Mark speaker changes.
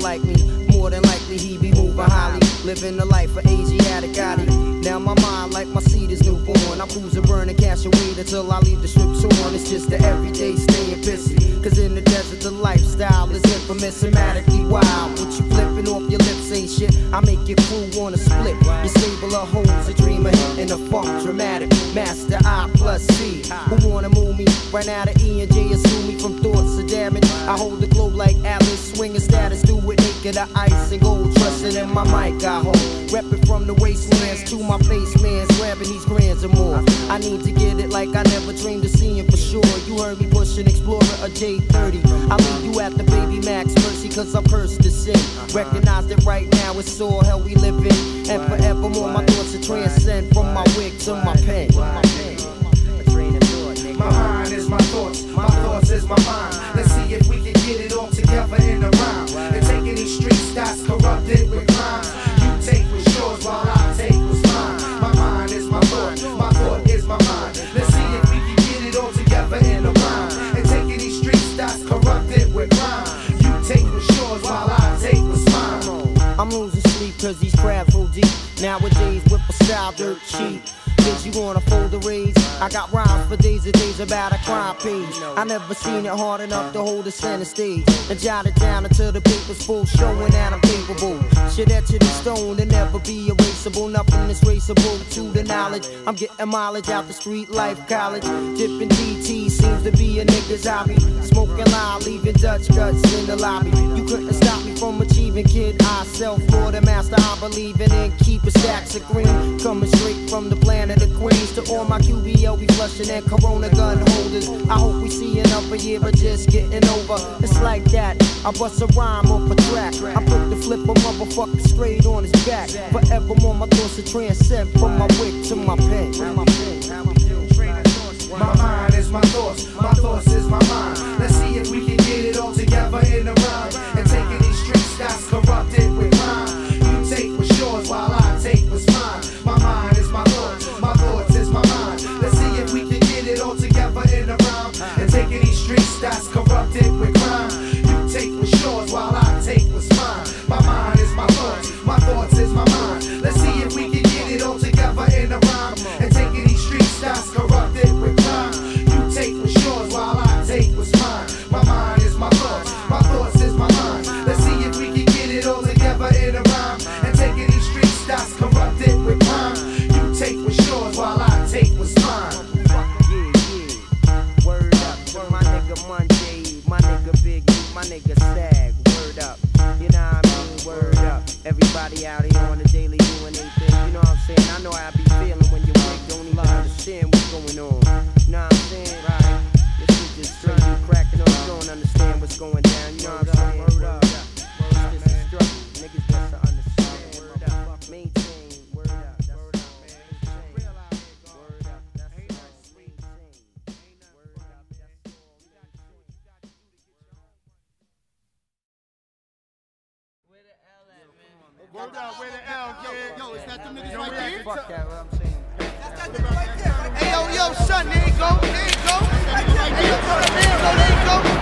Speaker 1: like me. More than likely he be moving highly, living the life of Asiatic Gotti. Now my mind like my seed is newborn. I'm cruising, burning cash away until I leave the strip torn. It's just the everyday staying pissy, cause in the desert the lifestyle is infamous, dramatically wild. What you flipping off your lips ain't shit, I make your crew wanna split. Your stable of hoes, a dreamer hitting the funk, dramatic, master I plus C. Who wanna move me? Right now the E and J assume me from thoughts of damage. I hold the globe like Atlas, swinging status, do it naked of ice and gold. Trusted in my mic, I hold. Reppin' from the wastelands to my face man's, grabbing these grands and more. I need to get it like I never dreamed of seeing for sure. You heard me pushing Explorer, a J30. I leave you at the Baby Max Mercy, cause I'm cursed to sin. Recognize that right now it's all hell we live in, and forevermore my thoughts will transcend from my wig to my pen.
Speaker 2: My mind is my thoughts is my mind. Let's see if we can get it all together in a rhyme. And taking these streets that's corrupted with crime. You take what's yours while I take what's mine. My mind is my thought is my mind. Let's see if we can get it all together in a rhyme. And taking these streets that's corrupted with crime. You take what's yours while I take what's mine.
Speaker 1: I'm losing sleep cause these crabs roll deep. Nowadays whip a style dirt cheap. You wanna fold the rage? I got rhymes for days and days about a crime page. I never seen it hard enough to hold a center stage and jot it down until the paper's full, showing that I'm capable. Shit etched in stone and never be erasable. Nothing is traceable to the knowledge. I'm getting mileage out the street life college. Dipping DT seems to be a nigga's hobby. Smoking loud, leaving Dutch guts in the lobby. You couldn't stop me from achieving, kid. I self-lord the master, I believe in keeping stacks of green. Coming straight from the planet of Queens to all my QBL, we flushing and Corona gun holders. I hope we see another year of just getting over. It's like that, I bust a rhyme off a track. I put the flipper motherfucker straight on his back. Forevermore my thoughts will transcend from my wig to my pen.
Speaker 2: My mind is my thoughts is my mind. Let's see if we can get it all together in a rhyme. And taking these streets that's corrupted with crime. You take what's yours while I take what's mine. My mind is my thoughts is my mind. Let's see if we can get it all together in a rhyme. And taking these streets that's corrupted with crime. You take what's yours while I take what's mine. My mind is my thoughts is my mind. Let's see if we can get it all together in a rhyme. And taking these streets that's corrupted with crime. You take what's yours while I take what's mine. My mind is my thoughts is my mind. Let's see if we can get it all together in a rhyme. And taking these streets that's corrupted with crime. You take what's yours while I take what's mine.
Speaker 1: Word up to my nigga Monday, my nigga Big U, my nigga Sag. Word up, you know what I mean? Word up. Everybody out here on the daily doing their thing. You know what I'm saying? I know how I be feeling when your wig don't even understand what's going on. You know what I'm saying? Right. This shit just straight you cracking on. You don't understand what's going down. You know what I'm saying? Word up. Word this is struggle. Niggas just to understand. Word up. Maintain. Word up. That's word up, man. Real out here, word up. That's all. Maintain. Word up. That's all. You got to do what you got to do to get your own. Where the L at, man?
Speaker 3: Word up, where the L, kid? Yo, is that them niggas right there?
Speaker 1: Fuck that, what I'm saying.
Speaker 3: Hey, yo, son, there you go, there you go. There you go.